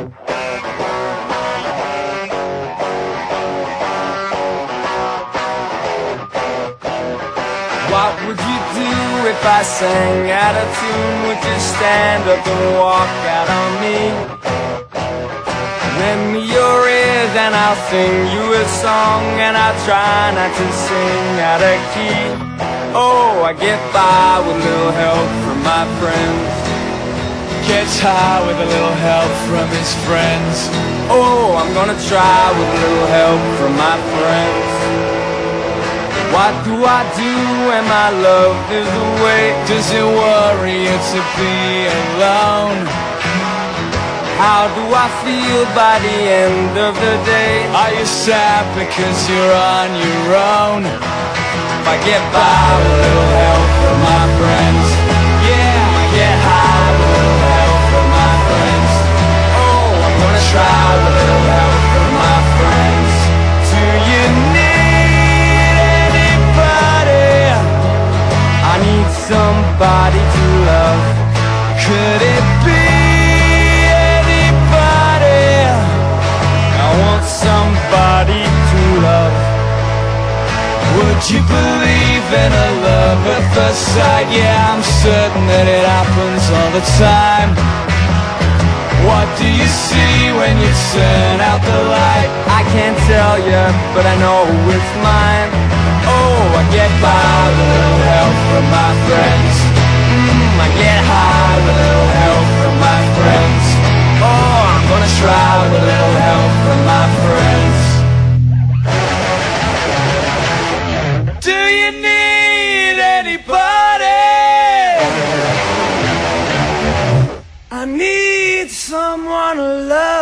What would you do if I sang out of tune? Would you stand up and walk out on me? Lend me your ears and I'll sing you a song, and I'll try not to sing out of key. Oh, I get by with a little help from my friends. Gets high with a little help from his friends. Oh, I'm gonna try with a little help from my friends. What do I do when my love is away? Does it worry you to be alone? How do I feel by the end of the day? Are you sad because you're on your own? If I get by with a little help from my friends, yeah, I get high with a little help from my friends. Oh, I'm gonna try with a little help from my friends. Do you need anybody? I need somebody to love. Could it be anybody? I want somebody to love. Would you believe in a love at first sight? Yeah, I'm certain that it happens all the time. What do you see when you turn out the light? I can't tell you, but I know it's mine. Oh, I get by with a little help from my friends. I get high with a little help from my friends. Oh, I'm gonna try with a little help from my friends. Do you need anybody? I need someone to love.